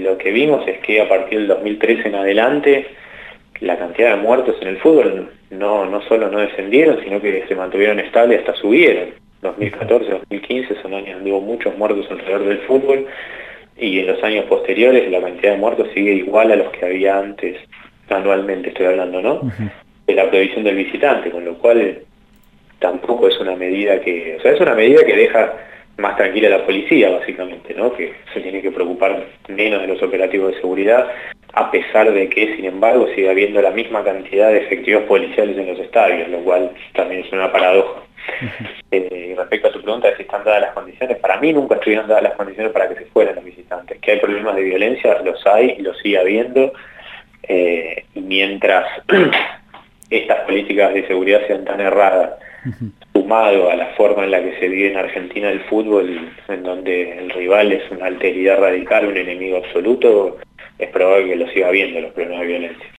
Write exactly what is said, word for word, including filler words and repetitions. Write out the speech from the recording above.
lo que vimos es que a partir del dos mil trece en adelante, la cantidad de muertos en el fútbol no, no solo no descendieron, sino que se mantuvieron estables, hasta subieron. dos mil catorce, dos mil quince son años donde hubo muchos muertos alrededor del fútbol, y en los años posteriores la cantidad de muertos sigue igual a los que había antes, anualmente estoy hablando, ¿no? Uh-huh. De la prohibición del visitante, con lo cual tampoco es una medida que, o sea, es una medida que deja más tranquila a la policía, básicamente, ¿no? Que se tiene que preocupar menos de los operativos de seguridad, a pesar de que, sin embargo, sigue habiendo la misma cantidad de efectivos policiales en los estadios, lo cual también es una paradoja. Uh-huh. Eh, respecto a tu pregunta de si están dadas las condiciones, para mí nunca estuvieron dadas las condiciones para que se fueran los visitantes. Que hay problemas de violencia, los hay y los sigue habiendo, eh, y mientras estas políticas de seguridad sean tan erradas, uh-huh, sumado a la forma en la que se vive en Argentina el fútbol, en donde el rival es una alteridad radical, un enemigo absoluto, es probable que lo siga habiendo los problemas de violencia.